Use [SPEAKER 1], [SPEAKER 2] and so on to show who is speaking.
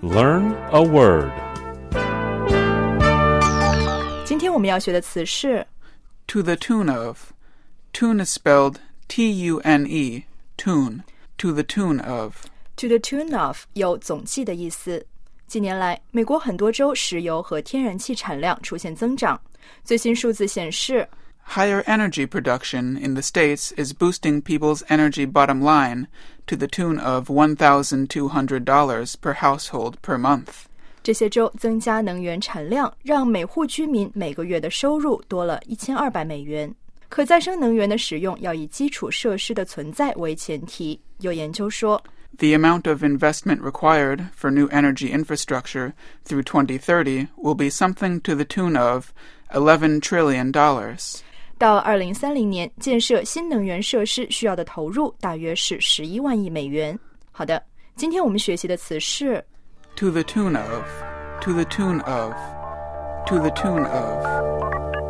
[SPEAKER 1] Learn a word.
[SPEAKER 2] 今天我们要学的词是
[SPEAKER 3] To the tune of. Tune is spelled T-U-N-E, tune, to the tune of.
[SPEAKER 2] To the tune of 有总计的意思。近年来，美国很多州石油和天然气产量出现增长。最新数字显示
[SPEAKER 3] Higher energy production in the States is boosting people's energy bottom line to the tune of $1,200 per household per month.
[SPEAKER 2] 这些州增加能源产量，让每户居民每个月的收入多了1200美元。可再生能源的使用要以基础设施的存在为前提。有研究说
[SPEAKER 3] The amount of investment required for new energy infrastructure through 2030 will be something to the tune of $11 trillion.
[SPEAKER 2] 到2030年，建设新能源设施需要的投入大约是11万亿美元。好的，今天我们学习的词是
[SPEAKER 3] To the tune of, to the tune of, to the tune of.